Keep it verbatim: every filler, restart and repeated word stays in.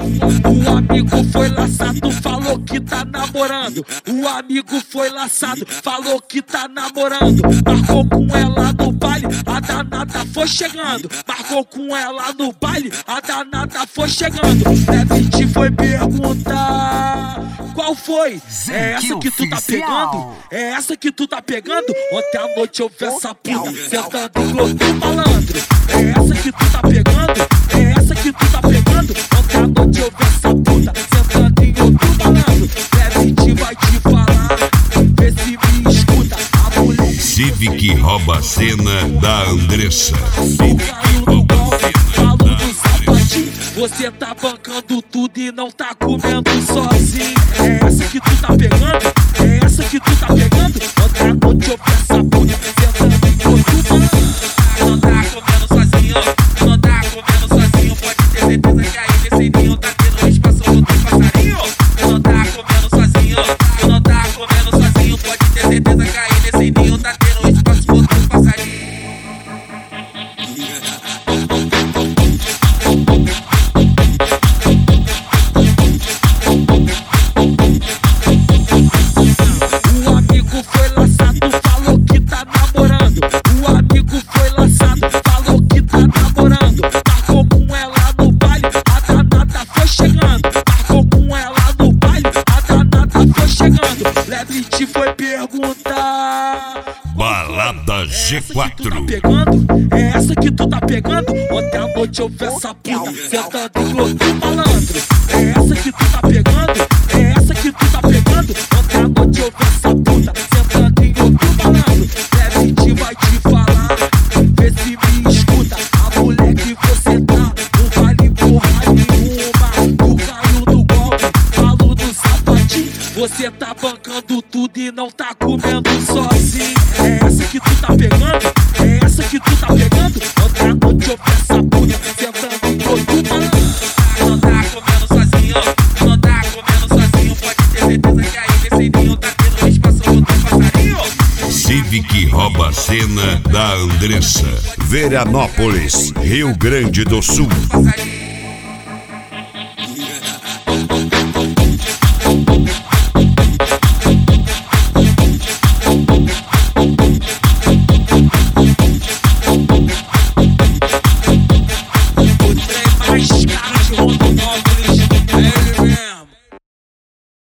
O amigo foi laçado, falou que tá namorando. O amigo foi laçado, falou que tá namorando. Marcou com ela no baile, a danada foi chegando. Marcou com ela no baile, a danada foi chegando. Deve te foi perguntar qual foi? É essa que tu tá pegando? É essa que tu tá pegando? Ontem à noite eu vi essa puta sentando em glúteo malandro. É essa que tu tá pegando? É essa que tu tá pegando? Ontem à noite eu vi essa puta sentando em glúteo malandro. Deve te vai te falar, vê se me escuta. A mulher Civic rouba a cena da Andressa. Você tá bancando tudo e não tá comendo sozinho. É essa que tu tá pegando? É essa que tu tá pegando? Ontem à noite eu vi essa puta sentando em glúteo malandro. Não tá comendo sozinho, não tá comendo sozinho. Pode ter certeza que aí nesse ninho tá tendo espaço outro passarinho. Não tá comendo sozinho, não tá comendo sozinho. Pode ter certeza que aí nesse ninho tá tendo espaço outro passarinho. O amigo foi laçado, falou que tá namorando. O amigo foi laçado, falou que tá namorando. Marcou com ela no baile, a danada foi chegando. Marcou com ela no baile, a danada foi chegando. Leve te foi perguntar Balada G quatro. é essa que tu tá pegando? Ontem à noite eu vi essa puta sentando em glúteo malandro. É essa que tu tá pegando? É essa que tu tá pegando? Ontem à noite eu vi essa puta sentando em glúteo malandro. Deve te vai te falar, vê se me escuta. A mulher que você tá não vale porra nenhuma. Tu caiu no golpe, falo do sapatinho. Você tá bancando tudo e não tá comendo sozinho. É essa que tu tá pegando? É essa que tu tá pegando? Ontem à noite eu vi essa puta sentando em glúteo malandro. Não tá comendo sozinho, não tá comendo sozinho. Pode ter certeza que aí nesse ninho tá tendo espaço outro passarinho. Civic rouba a cena da Andressa. Veranópolis, Rio Grande do Sul. Passarinho.